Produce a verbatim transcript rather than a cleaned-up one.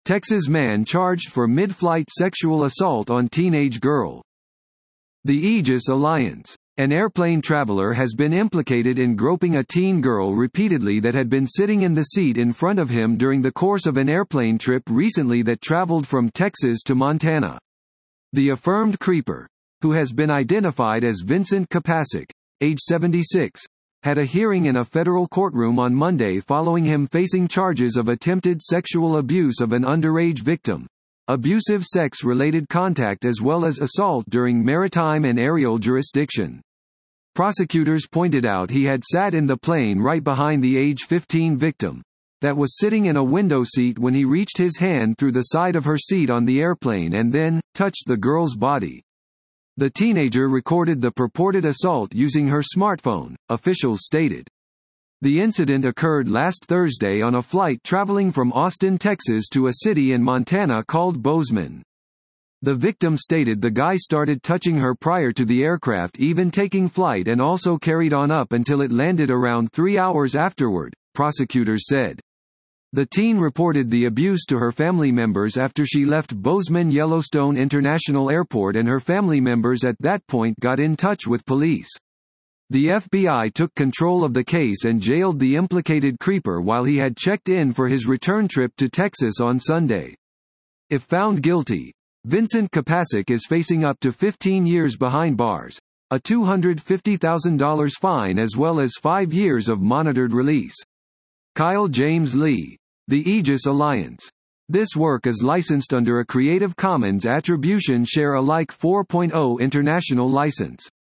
Texas man charged for mid-flight sexual assault on teenage girl. The Aegis Alliance. An airplane traveler has been implicated in groping a teen girl repeatedly that had been sitting in the seat in front of him during the course of an airplane trip recently that traveled from Texas to Montana. The affirmed creeper, who has been identified as Vincent Kapasik, age seventy-six, had a hearing in a federal courtroom on Monday following him facing charges of attempted sexual abuse of an underage victim, abusive sex-related contact as well as assault during maritime and aerial jurisdiction. Prosecutors pointed out he had sat in the plane right behind the age fifteen victim, that was sitting in a window seat when he reached his hand through the side of her seat on the airplane and then touched the girl's body. The teenager recorded the purported assault using her smartphone, officials stated. The incident occurred last Thursday on a flight traveling from Austin, Texas to a city in Montana called Bozeman. The victim stated the guy started touching her prior to the aircraft even taking flight and also carried on up until it landed around three hours afterward, prosecutors said. The teen reported the abuse to her family members after she left Bozeman Yellowstone International Airport and her family members at that point got in touch with police. The F B I took control of the case and jailed the implicated creeper while he had checked in for his return trip to Texas on Sunday. If found guilty, Vincent Kapasik is facing up to fifteen years behind bars, a two hundred fifty thousand dollars fine as well as five years of monitored release. Kyle James Lee. The Aegis Alliance. This work is licensed under a Creative Commons Attribution Share Alike four point oh international license.